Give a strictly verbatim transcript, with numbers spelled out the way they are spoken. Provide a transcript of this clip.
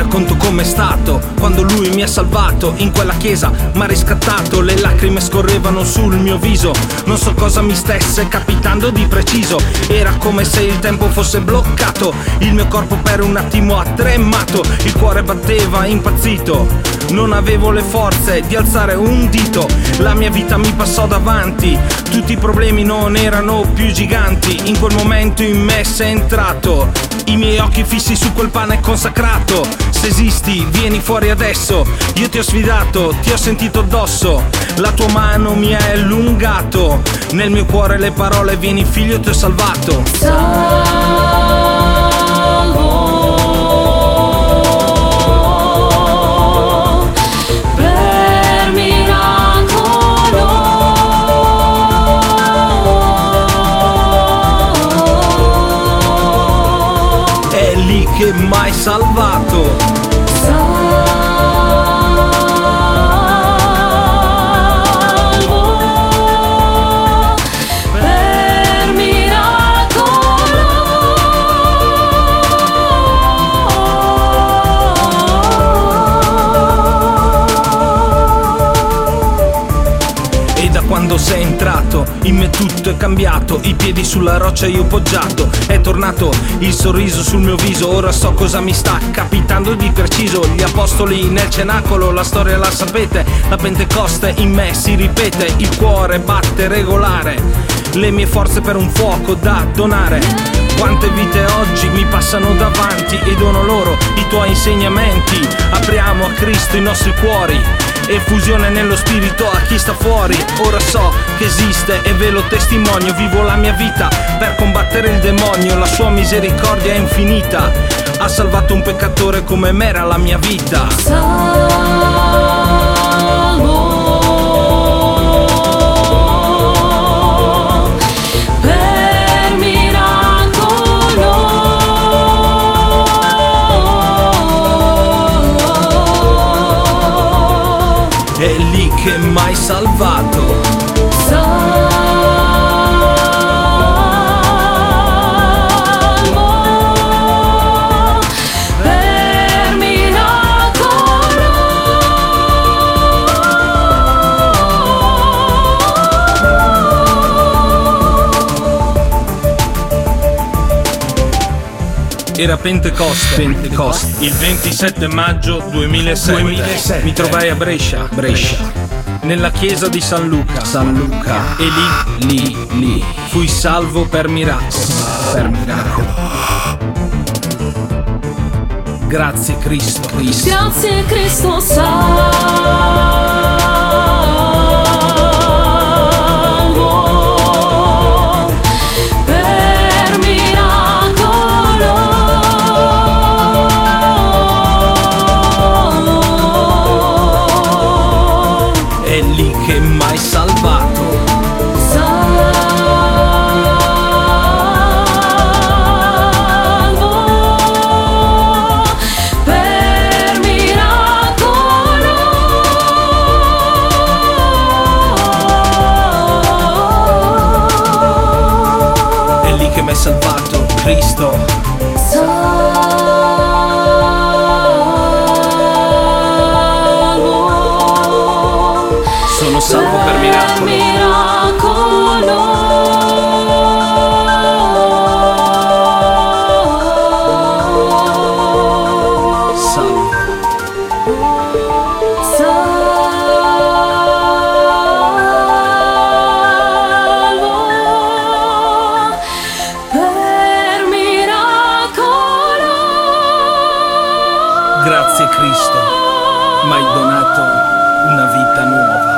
racconto com'è stato quando lui mi ha salvato. In quella chiesa m'ha riscattato, le lacrime scorrevano sul mio viso. Non so cosa mi stesse capitando di preciso, era come se il tempo fosse bloccato. Il mio corpo per un attimo ha tremato, il cuore batteva impazzito. Non avevo le forze di alzare un dito, la mia vita mi passò davanti. Tutti i problemi non erano più giganti. In quel momento in me sei entrato, i miei occhi fissi su quel pane consacrato. Se esisti, vieni fuori adesso. Io ti ho sfidato, ti ho sentito addosso. La tua mano mi ha allungato. Nel mio cuore le parole: vieni figlio, ti ho salvato. Salvo per miracolo. È lì che m'hai salvato. Quando sei entrato, in me tutto è cambiato. I piedi sulla roccia io poggiato, è tornato il sorriso sul mio viso. Ora so cosa mi sta capitando di preciso. Gli apostoli nel cenacolo, la storia la sapete. La Pentecoste in me si ripete, il cuore batte regolare, le mie forze per un fuoco da donare. Quante vite oggi mi passano davanti e dono loro i tuoi insegnamenti. Apriamo a Cristo i nostri cuori, effusione nello spirito a chi sta fuori. Ora so che esiste e ve lo testimonio. Vivo la mia vita per combattere il demonio. La sua misericordia è infinita, ha salvato un peccatore come me era la mia vita. Salvo per miracolo. È lì che m'hai salvato. Salvo per miracolo. Era Pentecoste, Pentecoste, il ventisette maggio duemilasette. duemilasette. Mi trovai a Brescia, Brescia, nella chiesa di San Luca, San Luca. E lì, lì, lì, fui salvo per miracolo, per miracolo. Grazie Cristo, Cristo. Grazie Cristo, salvo per miracolo. È lì che m'hai salvato. Che m'hai salvato, Cristo. Salvo. Sono salvo per miracolo. miracolo. Salvo. Grazie Cristo, m'hai donato una vita nuova.